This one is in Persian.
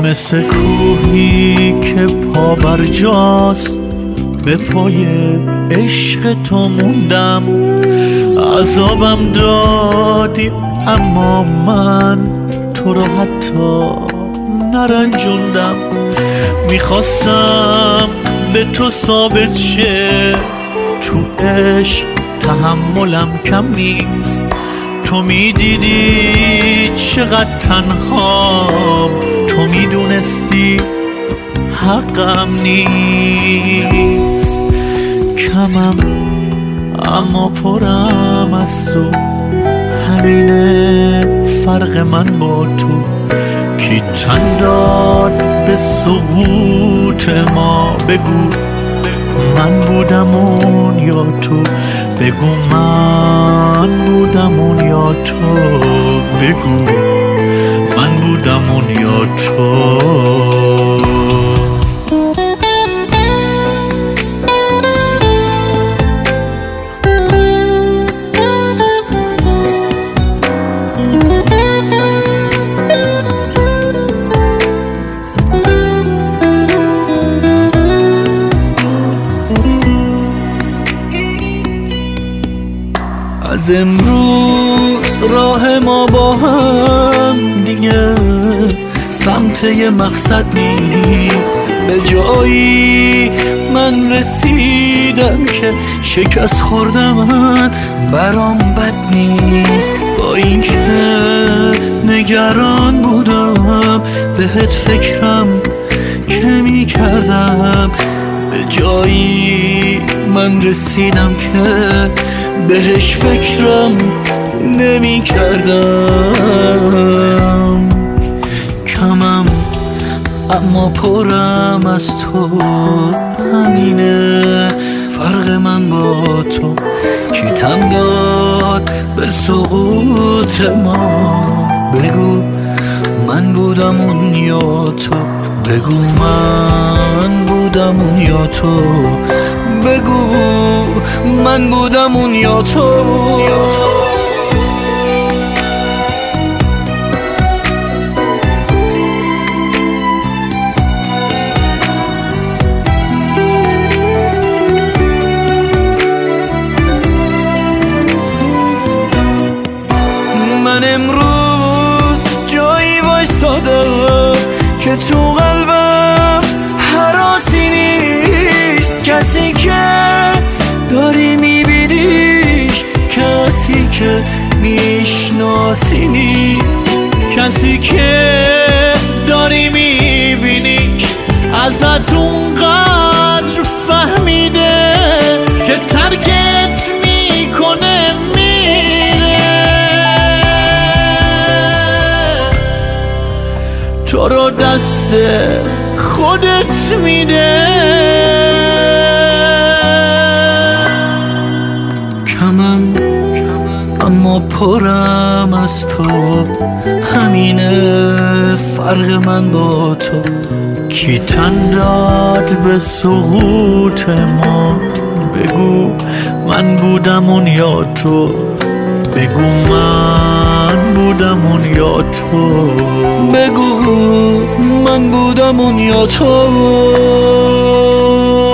مثل کوهی که پا بر جاست، به پای عشق تو موندم. عذابم دادی اما من تو رو حتی نرنجوندم. میخواستم به تو ثابت شه تو عشق تحملم کم نیست. تو میدیدی چقدر تنهام، تو میدونستی حقم نیست. کمم اما پرم از تو، همینه فرق من با تو. کی تن داد به سقوط ما؟ بگو من بودم اون یا تو؟ بگو من بودم اون یا تو؟ بگو من بودم اون یا تو؟ از امروز راه ما با هم دیگه سمت یه مقصد نیست. به جایی من رسیدم که شکست خوردم، من برام بد نیست. با این که نگران بودم بهت فکرم که می کردم. به جایی من رسیدم که بهش فکرم نمی کردم. کمم اما پرم از تو، همینه فرق من با تو. کی تن داد به سقوط ما؟ بگو من بودم اون یا تو؟ بگو من بودم اون یا تو؟ بگو من بودم اون یا تو؟ من امروز جایی وایسادم که تو قلبم هراسی نیست. کسی که داری میبینیش، کسی که میشناسی نیست. کسی که داری میبینیش ازت اونقدر فهمیده که ترکت میکنه میره. تو رو دست خودت میده. کمم اما پرم از تو، همینه فرق من با تو. کی تن داد به سقوط ما؟ بگو من بودم اون یا تو؟ بگو من بودم اون یا تو؟ بگو من بودم اون یا تو؟